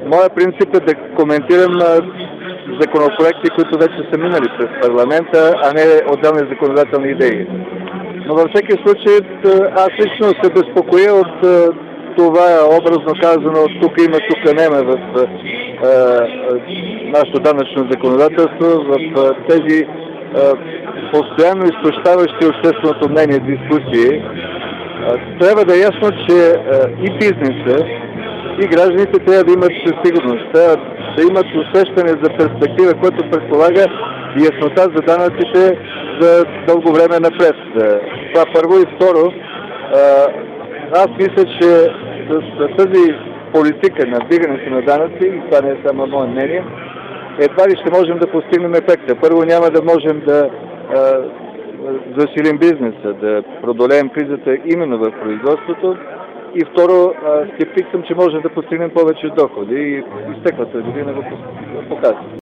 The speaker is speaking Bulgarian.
Моя принцип е да коментирам законопроекти, които вече са минали през парламента, а не отделни законодателни идеи. Но във всеки случай аз лично се безпокоя от това, образно казано, тук има, тук нема в нашето данъчно законодателство, в тези постоянно изтощаващи общественото мнение дискусии. Трябва да е ясно, че и бизнеса, и гражданите трябва да имат сигурност, трябва да имат усещане за перспектива, което предполага яснота за данъците за дълго време напред. Това първо. И второ, аз мисля, че с тази политика на вдигането на данъци, и това не е само мое мнение, едва ли ще можем да постигнем ефекта. Първо, няма да можем да засилим бизнеса, да продолеем кризата именно в производството. И второ, скептик съм, че може да постигнем повече доходи и изтеклата година го показва.